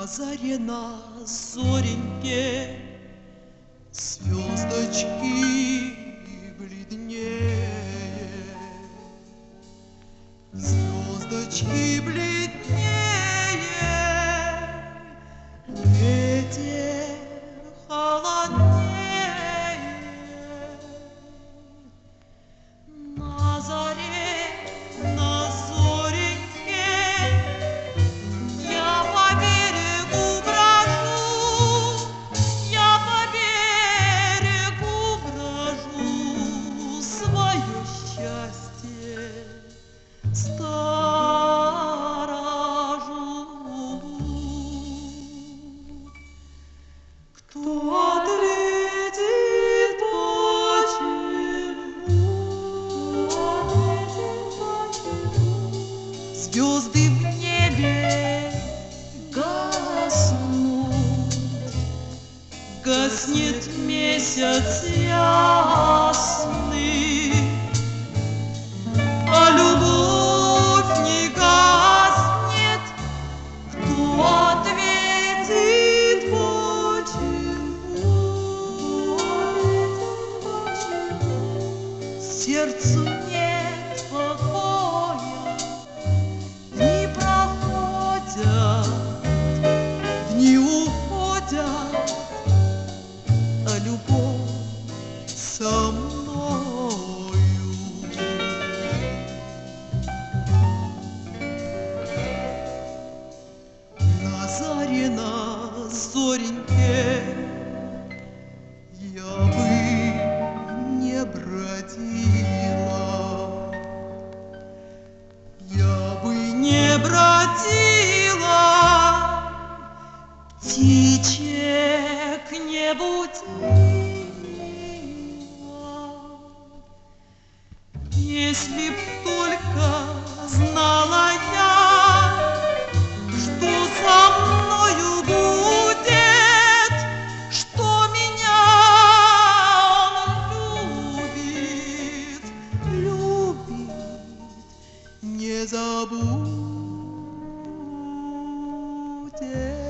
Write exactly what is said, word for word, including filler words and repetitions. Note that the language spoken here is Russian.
На заре, на зореньке звездочки бледнее, звездочки бледнее, ветер холоднее. На заре, на зореньке я по берегу брожу, я по берегу брожу, свое счастье сторожу. Кто ответит, почему? Звезды в небе гаснут, гаснет месяц ясный, а любовь не гаснет. Кто ответит, почему? Сердцу нет покоя, дни проходят, дни уходят, а любовь со мною. На заре, на зореньке я бы не бродила, я бы не бродила, птичек-нибудь если б только знала я, что со мною будет, что меня он любит, любит, не забудет.